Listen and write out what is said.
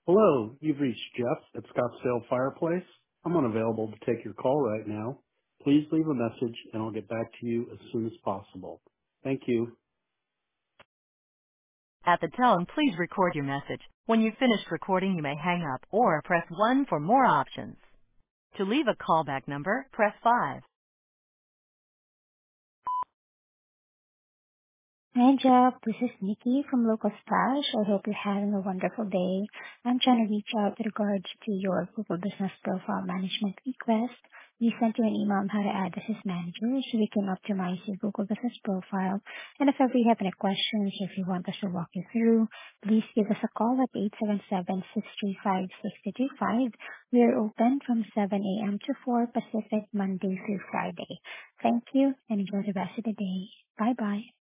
Hello, you've reached Jeff at Scottsdale Fireplace. I'm unavailable to take your call right now. Please leave a message and I'll get back to you as soon as possible. Thank you. At the tone, please record your message. When you've finished recording, you may hang up or press 1 for more options. To leave a callback number, press 5. Hi, Jeff. This is Nikki from Local Stash. I hope you're having a wonderful day. I'm trying to reach out with regards to your Google Business Profile Management request. We sent you an email on how to add this as manager so we can optimize your Google Business Profile. And if ever you have any questions or if you want us to walk you through, please give us a call at 877-635-6225. We are open from 7 a.m. to 4 Pacific, Monday through Friday. Thank you and enjoy the rest of the day. Bye-bye.